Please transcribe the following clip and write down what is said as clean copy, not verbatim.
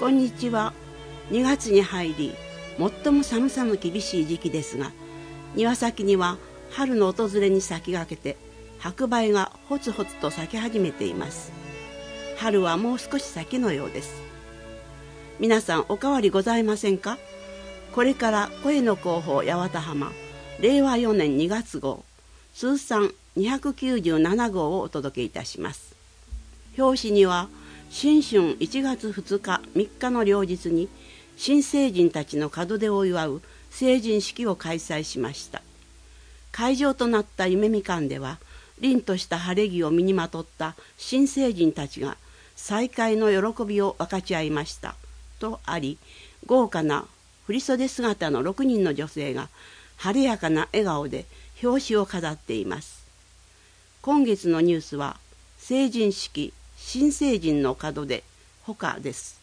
こんにちは。2月に入り、最も寒さの厳しい時期ですが、庭先には春の訪れに先駆けて白梅がほつほつと咲き始めています。春はもう少し先のようです。皆さんお変わりございませんか？これから声の広報八幡浜令和4年2月号通算297号をお届けいたします。表紙には新春1月2日3日の両日に新成人たちの門出を祝う成人式を開催しました。会場となった夢みかんでは凛とした晴れ着を身にまとった新成人たちが再会の喜びを分かち合いましたとあり、豪華な振袖姿の6人の女性が晴れやかな笑顔で表紙を飾っています。今月のニュースは成人式新成人の門出他です。